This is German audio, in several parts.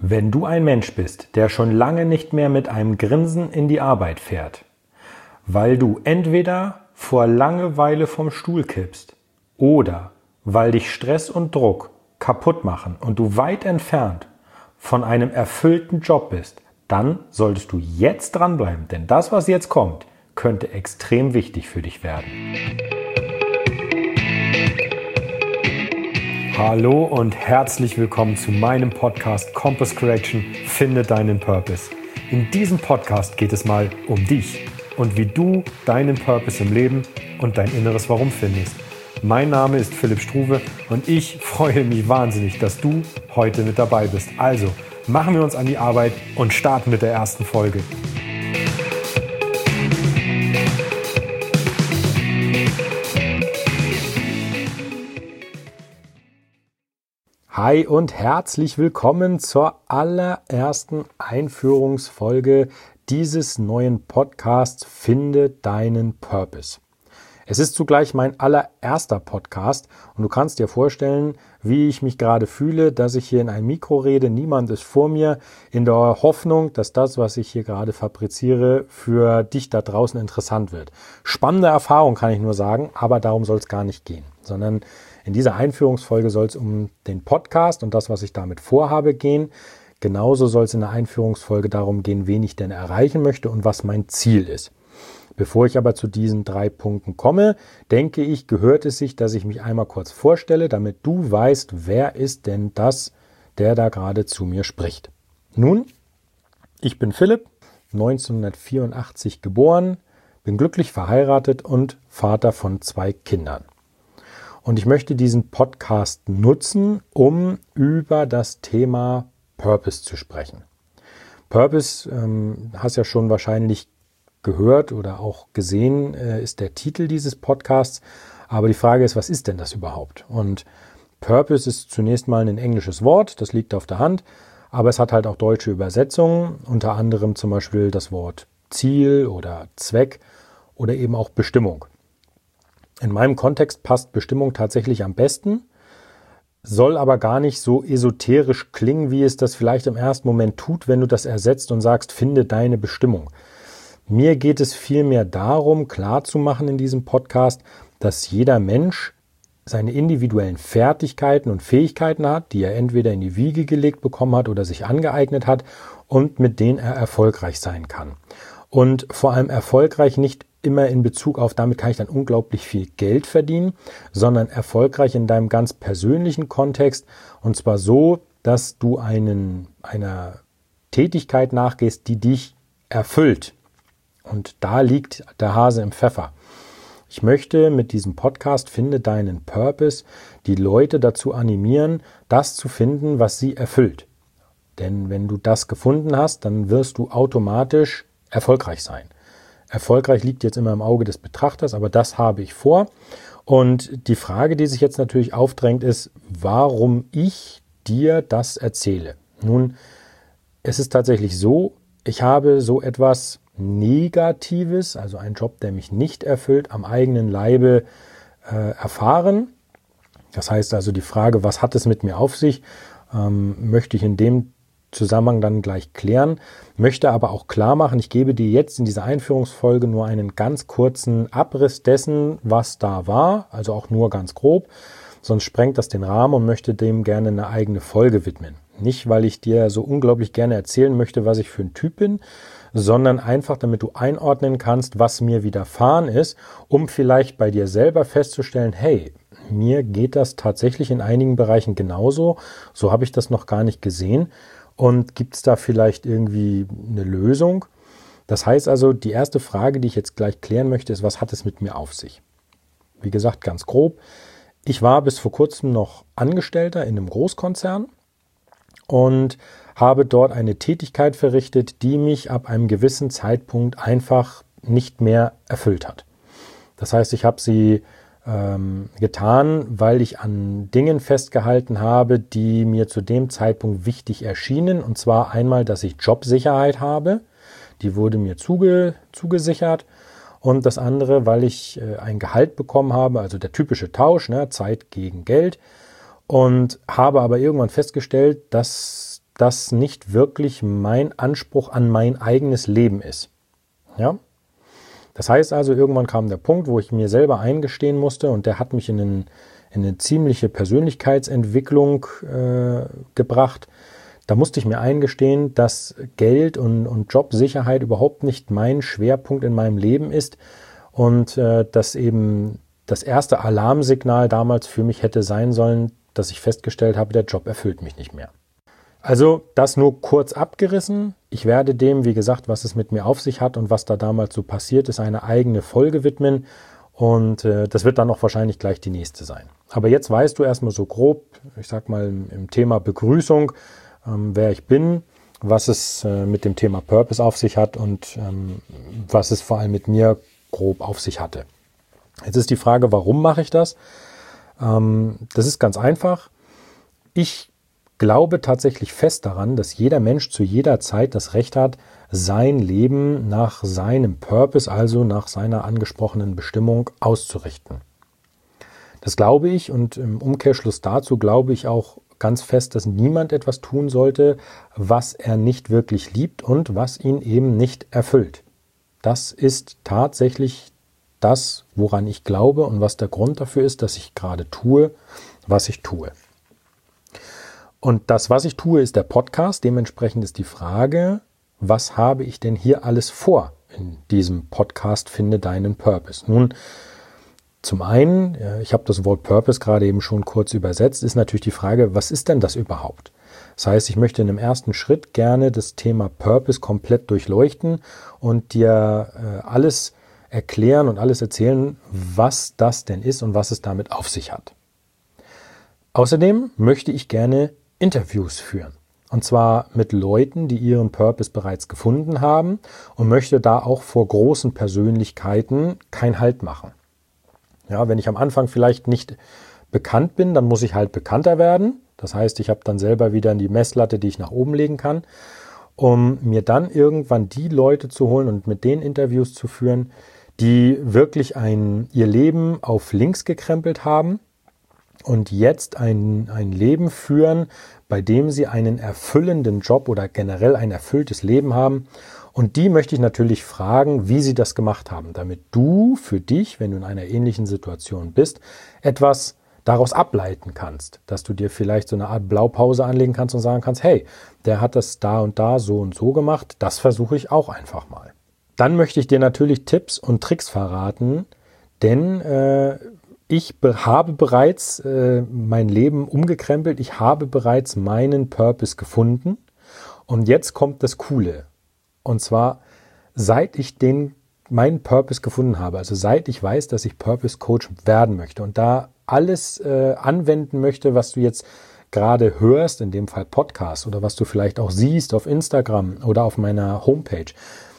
Wenn du ein Mensch bist, der schon lange nicht mehr mit einem Grinsen in die Arbeit fährt, weil du entweder vor Langeweile vom Stuhl kippst oder weil dich Stress und Druck kaputt machen und du weit entfernt von einem erfüllten Job bist, dann solltest du jetzt dranbleiben, denn das, was jetzt kommt, könnte extrem wichtig für dich werden. Hallo und herzlich willkommen zu meinem Podcast Compass Correction – Finde deinen Purpose. In diesem Podcast geht es mal um dich und wie du deinen Purpose im Leben und dein inneres Warum findest. Mein Name ist Philipp Struve und ich freue mich wahnsinnig, dass du heute mit dabei bist. Also machen wir uns an die Arbeit und starten mit der ersten Folge. Hi und herzlich willkommen zur allerersten Einführungsfolge dieses neuen Podcasts Finde deinen Purpose. Es ist zugleich mein allererster Podcast und du kannst dir vorstellen, wie ich mich gerade fühle, dass ich hier in ein Mikro rede, niemand ist vor mir, in der Hoffnung, dass das, was ich hier gerade fabriziere, für dich da draußen interessant wird. Spannende Erfahrung kann ich nur sagen, aber darum soll es gar nicht gehen, sondern in dieser Einführungsfolge soll es um den Podcast und das, was ich damit vorhabe, gehen. Genauso soll es in der Einführungsfolge darum gehen, wen ich denn erreichen möchte und was mein Ziel ist. Bevor ich aber zu diesen 3 Punkten komme, denke ich, gehört es sich, dass ich mich einmal kurz vorstelle, damit du weißt, wer ist denn das, der da gerade zu mir spricht. Nun, ich bin Philipp, 1984 geboren, bin glücklich verheiratet und Vater von 2 Kindern. Und ich möchte diesen Podcast nutzen, um über das Thema Purpose zu sprechen. Purpose, hast ja schon wahrscheinlich gehört oder auch gesehen, ist der Titel dieses Podcasts. Aber die Frage ist, was ist denn das überhaupt? Und Purpose ist zunächst mal ein englisches Wort, das liegt auf der Hand. Aber es hat halt auch deutsche Übersetzungen, unter anderem zum Beispiel das Wort Ziel oder Zweck oder eben auch Bestimmung. In meinem Kontext passt Bestimmung tatsächlich am besten, soll aber gar nicht so esoterisch klingen, wie es das vielleicht im ersten Moment tut, wenn du das ersetzt und sagst, finde deine Bestimmung. Mir geht es vielmehr darum, klarzumachen in diesem Podcast, dass jeder Mensch seine individuellen Fertigkeiten und Fähigkeiten hat, die er entweder in die Wiege gelegt bekommen hat oder sich angeeignet hat und mit denen er erfolgreich sein kann. Und vor allem erfolgreich nicht immer in Bezug auf, damit kann ich dann unglaublich viel Geld verdienen, sondern erfolgreich in deinem ganz persönlichen Kontext und zwar so, dass du einer Tätigkeit nachgehst, die dich erfüllt. Und da liegt der Hase im Pfeffer. Ich möchte mit diesem Podcast Finde deinen Purpose die Leute dazu animieren, das zu finden, was sie erfüllt. Denn wenn du das gefunden hast, dann wirst du automatisch erfolgreich sein. Erfolgreich liegt jetzt immer im Auge des Betrachters, aber das habe ich vor. Und die Frage, die sich jetzt natürlich aufdrängt, ist, warum ich dir das erzähle. Nun, es ist tatsächlich so, ich habe so etwas Negatives, also einen Job, der mich nicht erfüllt, am eigenen Leibe erfahren. Das heißt also die Frage, was hat es mit mir auf sich, möchte ich in dem Zusammenhang dann gleich klären, möchte aber auch klar machen, ich gebe dir jetzt in dieser Einführungsfolge nur einen ganz kurzen Abriss dessen, was da war, also auch nur ganz grob, sonst sprengt das den Rahmen und möchte dem gerne eine eigene Folge widmen. Nicht, weil ich dir so unglaublich gerne erzählen möchte, was ich für ein Typ bin, sondern einfach, damit du einordnen kannst, was mir widerfahren ist, um vielleicht bei dir selber festzustellen, hey, mir geht das tatsächlich in einigen Bereichen genauso, so habe ich das noch gar nicht gesehen. Und gibt es da vielleicht irgendwie eine Lösung? Das heißt also, die erste Frage, die ich jetzt gleich klären möchte, ist, was hat es mit mir auf sich? Wie gesagt, ganz grob. Ich war bis vor kurzem noch Angestellter in einem Großkonzern und habe dort eine Tätigkeit verrichtet, die mich ab einem gewissen Zeitpunkt einfach nicht mehr erfüllt hat. Das heißt, ich habe sie getan, weil ich an Dingen festgehalten habe, die mir zu dem Zeitpunkt wichtig erschienen. Und zwar einmal, dass ich Jobsicherheit habe. Die wurde mir zugesichert. Und das andere, weil ich ein Gehalt bekommen habe, also der typische Tausch, ne, Zeit gegen Geld. Und habe aber irgendwann festgestellt, dass das nicht wirklich mein Anspruch an mein eigenes Leben ist. Ja? Das heißt also, irgendwann kam der Punkt, wo ich mir selber eingestehen musste, und der hat mich in eine ziemliche Persönlichkeitsentwicklung gebracht. Da musste ich mir eingestehen, dass Geld und Jobsicherheit überhaupt nicht mein Schwerpunkt in meinem Leben ist und dass eben das erste Alarmsignal damals für mich hätte sein sollen, dass ich festgestellt habe, der Job erfüllt mich nicht mehr. Also das nur kurz abgerissen. Ich werde dem, wie gesagt, was es mit mir auf sich hat und was da damals so passiert ist, eine eigene Folge widmen. Und das wird dann auch wahrscheinlich gleich die nächste sein. Aber jetzt weißt du erstmal so grob, ich sag mal im Thema Begrüßung, wer ich bin, was es mit dem Thema Purpose auf sich hat und was es vor allem mit mir grob auf sich hatte. Jetzt ist die Frage, warum mache ich das? Das ist ganz einfach. Ich glaube tatsächlich fest daran, dass jeder Mensch zu jeder Zeit das Recht hat, sein Leben nach seinem Purpose, also nach seiner angesprochenen Bestimmung, auszurichten. Das glaube ich, und im Umkehrschluss dazu glaube ich auch ganz fest, dass niemand etwas tun sollte, was er nicht wirklich liebt und was ihn eben nicht erfüllt. Das ist tatsächlich das, woran ich glaube und was der Grund dafür ist, dass ich gerade tue, was ich tue. Und das, was ich tue, ist der Podcast. Dementsprechend ist die Frage, was habe ich denn hier alles vor in diesem Podcast Finde deinen Purpose? Nun, zum einen, ich habe das Wort Purpose gerade eben schon kurz übersetzt, ist natürlich die Frage, was ist denn das überhaupt? Das heißt, ich möchte in einem ersten Schritt gerne das Thema Purpose komplett durchleuchten und dir alles erklären und alles erzählen, was das denn ist und was es damit auf sich hat. Außerdem möchte ich gerne Interviews führen. Und zwar mit Leuten, die ihren Purpose bereits gefunden haben, und möchte da auch vor großen Persönlichkeiten keinen Halt machen. Ja, wenn ich am Anfang vielleicht nicht bekannt bin, dann muss ich halt bekannter werden. Das heißt, ich habe dann selber wieder die Messlatte, die ich nach oben legen kann, um mir dann irgendwann die Leute zu holen und mit denen Interviews zu führen, die wirklich ihr Leben auf links gekrempelt haben und jetzt ein Leben führen, bei dem sie einen erfüllenden Job oder generell ein erfülltes Leben haben. Und die möchte ich natürlich fragen, wie sie das gemacht haben, damit du für dich, wenn du in einer ähnlichen Situation bist, etwas daraus ableiten kannst. Dass du dir vielleicht so eine Art Blaupause anlegen kannst und sagen kannst, hey, der hat das da und da so und so gemacht, das versuche ich auch einfach mal. Dann möchte ich dir natürlich Tipps und Tricks verraten, denn ich habe bereits mein Leben umgekrempelt, ich habe bereits meinen Purpose gefunden und jetzt kommt das Coole. Und zwar, seit ich meinen Purpose gefunden habe, also seit ich weiß, dass ich Purpose Coach werden möchte und da alles anwenden möchte, was du jetzt gerade hörst, in dem Fall Podcast oder was du vielleicht auch siehst auf Instagram oder auf meiner Homepage,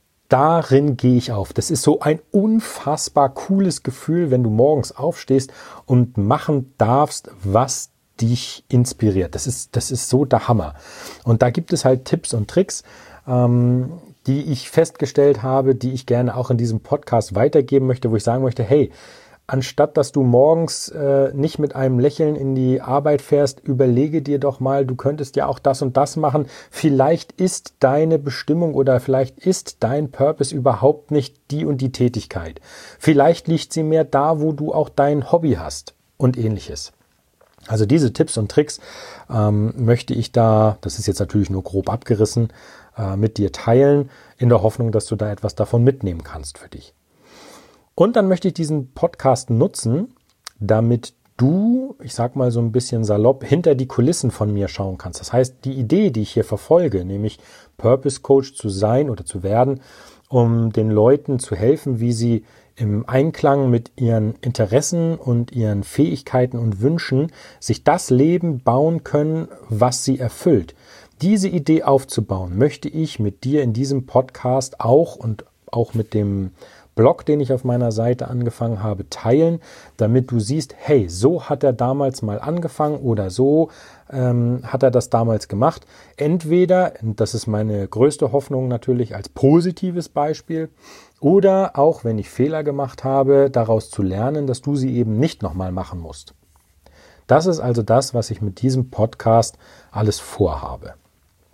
darin gehe ich auf. Das ist so ein unfassbar cooles Gefühl, wenn du morgens aufstehst und machen darfst, was dich inspiriert. Das ist so der Hammer. Und da gibt es halt Tipps und Tricks, die ich festgestellt habe, die ich gerne auch in diesem Podcast weitergeben möchte, wo ich sagen möchte, hey, anstatt dass du morgens nicht mit einem Lächeln in die Arbeit fährst, überlege dir doch mal, du könntest ja auch das und das machen. Vielleicht ist deine Bestimmung oder vielleicht ist dein Purpose überhaupt nicht die und die Tätigkeit. Vielleicht liegt sie mehr da, wo du auch dein Hobby hast und ähnliches. Also diese Tipps und Tricks möchte ich da, das ist jetzt natürlich nur grob abgerissen, mit dir teilen, in der Hoffnung, dass du da etwas davon mitnehmen kannst für dich. Und dann möchte ich diesen Podcast nutzen, damit du, ich sag mal so ein bisschen salopp, hinter die Kulissen von mir schauen kannst. Das heißt, die Idee, die ich hier verfolge, nämlich Purpose Coach zu sein oder zu werden, um den Leuten zu helfen, wie sie im Einklang mit ihren Interessen und ihren Fähigkeiten und Wünschen sich das Leben bauen können, was sie erfüllt. Diese Idee aufzubauen, möchte ich mit dir in diesem Podcast auch mit dem Blog, den ich auf meiner Seite angefangen habe, teilen, damit du siehst, hey, so hat er damals mal angefangen oder so hat er das damals gemacht. Entweder, das ist meine größte Hoffnung natürlich als positives Beispiel, oder auch, wenn ich Fehler gemacht habe, daraus zu lernen, dass du sie eben nicht nochmal machen musst. Das ist also das, was ich mit diesem Podcast alles vorhabe.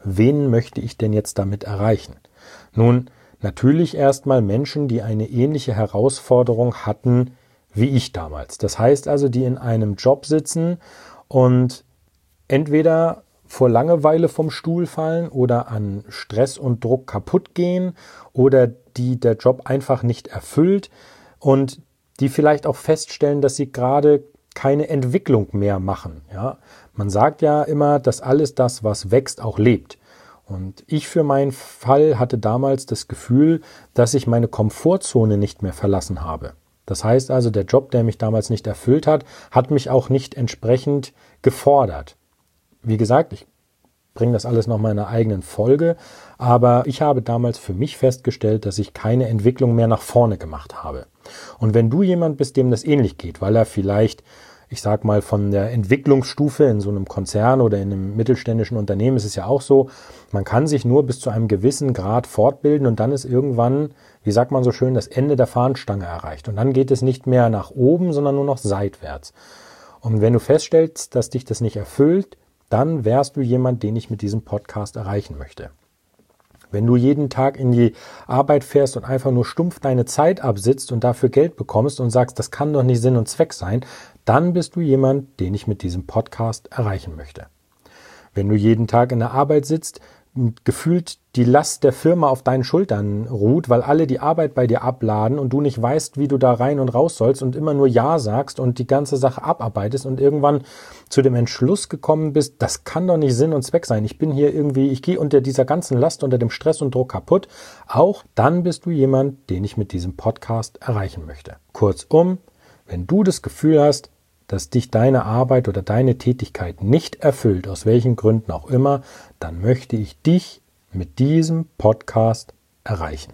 wen möchte ich denn jetzt damit erreichen? Nun, natürlich erstmal Menschen, die eine ähnliche Herausforderung hatten wie ich damals. Das heißt also, die in einem Job sitzen und entweder vor Langeweile vom Stuhl fallen oder an Stress und Druck kaputt gehen oder die der Job einfach nicht erfüllt und die vielleicht auch feststellen, dass sie gerade keine Entwicklung mehr machen. Ja? Man sagt ja immer, dass alles das, was wächst, auch lebt. Und ich für meinen Fall hatte damals das Gefühl, dass ich meine Komfortzone nicht mehr verlassen habe. Das heißt also, der Job, der mich damals nicht erfüllt hat, hat mich auch nicht entsprechend gefordert. Wie gesagt, ich bringe das alles nochmal in einer eigenen Folge, aber ich habe damals für mich festgestellt, dass ich keine Entwicklung mehr nach vorne gemacht habe. Und wenn du jemand bist, dem das ähnlich geht, weil er vielleicht, ich sag mal, von der Entwicklungsstufe in so einem Konzern oder in einem mittelständischen Unternehmen ist es ja auch so, man kann sich nur bis zu einem gewissen Grad fortbilden und dann ist irgendwann, wie sagt man so schön, das Ende der Fahnenstange erreicht. Und dann geht es nicht mehr nach oben, sondern nur noch seitwärts. Und wenn du feststellst, dass dich das nicht erfüllt, dann wärst du jemand, den ich mit diesem Podcast erreichen möchte. Wenn du jeden Tag in die Arbeit fährst und einfach nur stumpf deine Zeit absitzt und dafür Geld bekommst und sagst, das kann doch nicht Sinn und Zweck sein, dann bist du jemand, den ich mit diesem Podcast erreichen möchte. Wenn du jeden Tag in der Arbeit sitzt und gefühlt die Last der Firma auf deinen Schultern ruht, weil alle die Arbeit bei dir abladen und du nicht weißt, wie du da rein und raus sollst und immer nur Ja sagst und die ganze Sache abarbeitest und irgendwann zu dem Entschluss gekommen bist, das kann doch nicht Sinn und Zweck sein. Ich gehe unter dieser ganzen Last, unter dem Stress und Druck kaputt. Auch dann bist du jemand, den ich mit diesem Podcast erreichen möchte. Kurzum, wenn du das Gefühl hast, dass dich deine Arbeit oder deine Tätigkeit nicht erfüllt, aus welchen Gründen auch immer, dann möchte ich dich mit diesem Podcast erreichen.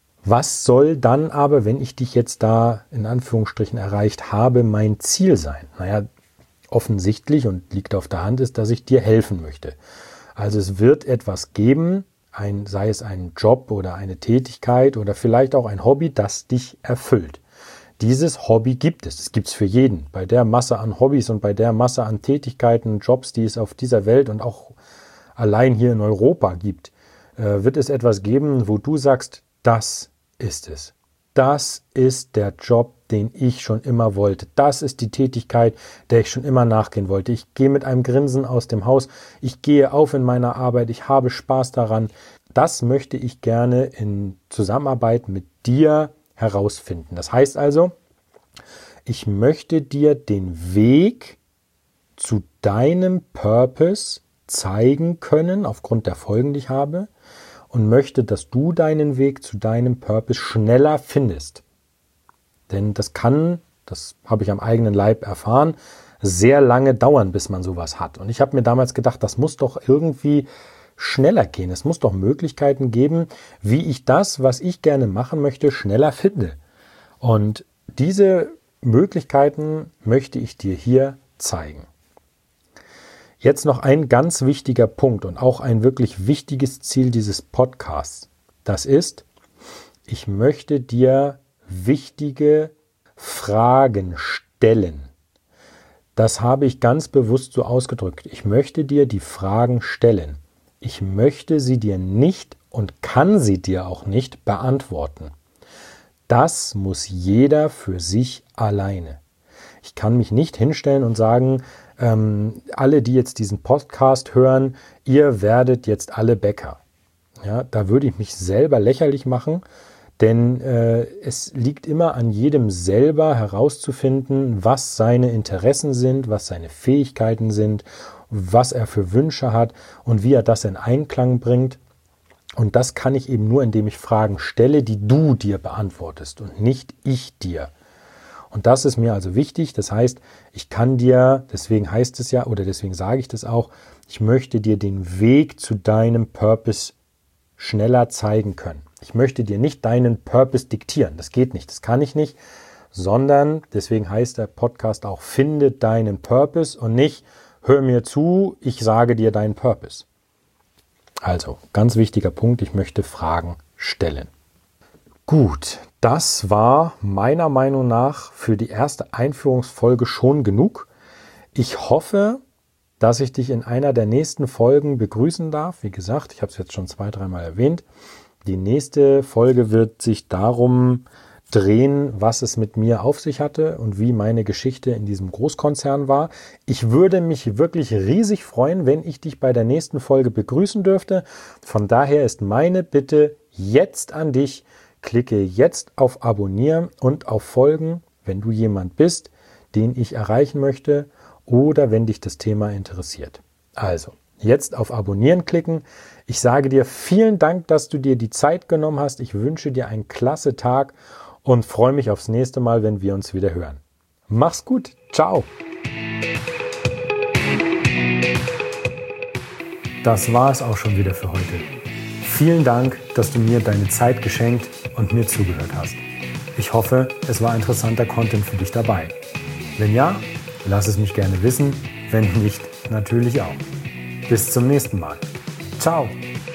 Was soll dann aber, wenn ich dich jetzt da in Anführungsstrichen erreicht habe, mein Ziel sein? Naja, offensichtlich und liegt auf der Hand ist, dass ich dir helfen möchte. Also es wird etwas geben, sei es ein Job oder eine Tätigkeit oder vielleicht auch ein Hobby, das dich erfüllt. Dieses Hobby gibt es. Es gibt es für jeden. Bei der Masse an Hobbys und bei der Masse an Tätigkeiten, Jobs, die es auf dieser Welt und auch allein hier in Europa gibt, wird es etwas geben, wo du sagst, das ist es. Das ist der Job, den ich schon immer wollte. Das ist die Tätigkeit, der ich schon immer nachgehen wollte. Ich gehe mit einem Grinsen aus dem Haus. Ich gehe auf in meiner Arbeit. Ich habe Spaß daran. Das möchte ich gerne in Zusammenarbeit mit dir herausfinden. Das heißt also, ich möchte dir den Weg zu deinem Purpose zeigen können, aufgrund der Folgen, die ich habe, und möchte, dass du deinen Weg zu deinem Purpose schneller findest. Denn das habe ich am eigenen Leib erfahren, sehr lange dauern, bis man sowas hat. Und ich habe mir damals gedacht, das muss doch irgendwie schneller gehen. Es muss doch Möglichkeiten geben, wie ich das, was ich gerne machen möchte, schneller finde. Und diese Möglichkeiten möchte ich dir hier zeigen. Jetzt noch ein ganz wichtiger Punkt und auch ein wirklich wichtiges Ziel dieses Podcasts. Das ist, ich möchte dir wichtige Fragen stellen. Das habe ich ganz bewusst so ausgedrückt. Ich möchte dir die Fragen stellen. Ich möchte sie dir nicht und kann sie dir auch nicht beantworten. Das muss jeder für sich alleine. Ich kann mich nicht hinstellen und sagen, alle, die jetzt diesen Podcast hören, ihr werdet jetzt alle Bäcker. Ja, da würde ich mich selber lächerlich machen, denn es liegt immer an jedem selber herauszufinden, was seine Interessen sind, was seine Fähigkeiten sind, was er für Wünsche hat und wie er das in Einklang bringt. Und das kann ich eben nur, indem ich Fragen stelle, die du dir beantwortest und nicht ich dir. Und das ist mir also wichtig. Das heißt, ich kann dir, deswegen heißt es ja, oder deswegen sage ich das auch, ich möchte dir den Weg zu deinem Purpose schneller zeigen können. Ich möchte dir nicht deinen Purpose diktieren. Das geht nicht, das kann ich nicht, sondern, deswegen heißt der Podcast auch, finde deinen Purpose und nicht, hör mir zu, ich sage dir deinen Purpose. Also, ganz wichtiger Punkt, ich möchte Fragen stellen. Gut, das war meiner Meinung nach für die erste Einführungsfolge schon genug. Ich hoffe, dass ich dich in einer der nächsten Folgen begrüßen darf. Wie gesagt, ich habe es jetzt schon 2-3 Mal erwähnt. Die nächste Folge wird sich darum drehen, was es mit mir auf sich hatte und wie meine Geschichte in diesem Großkonzern war. Ich würde mich wirklich riesig freuen, wenn ich dich bei der nächsten Folge begrüßen dürfte. Von daher ist meine Bitte jetzt an dich, klicke jetzt auf Abonnieren und auf Folgen, wenn du jemand bist, den ich erreichen möchte oder wenn dich das Thema interessiert. Also, jetzt auf Abonnieren klicken. Ich sage dir vielen Dank, dass du dir die Zeit genommen hast. Ich wünsche dir einen klasse Tag und freue mich aufs nächste Mal, wenn wir uns wieder hören. Mach's gut. Ciao. Das war es auch schon wieder für heute. Vielen Dank, dass du mir deine Zeit geschenkt und mir zugehört hast. Ich hoffe, es war interessanter Content für dich dabei. Wenn ja, lass es mich gerne wissen. Wenn nicht, natürlich auch. Bis zum nächsten Mal. Ciao.